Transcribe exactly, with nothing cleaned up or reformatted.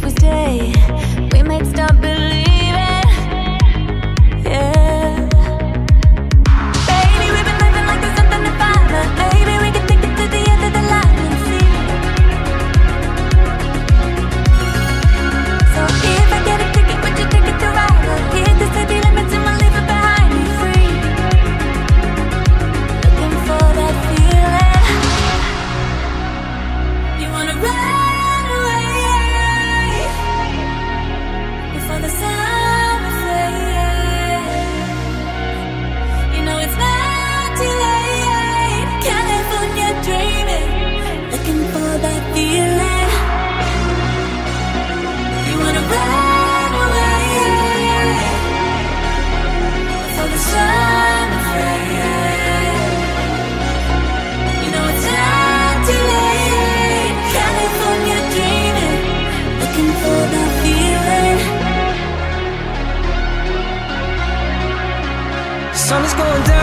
we stay, we might stop believing. Yeah. Baby, we've been living like there's nothing to find, but maybe we can take it to the end of the line and see. So if I get a ticket, would you take it to ride? Or hit the city limits and we'll leave it behind me free. Looking for that feeling. You wanna run away before the summer fades. You know it's not too late. California dreaming, looking for that feeling. You wanna run away before the summer fades. You know it's not too late. California dreaming, looking for that feeling. Sun is going down.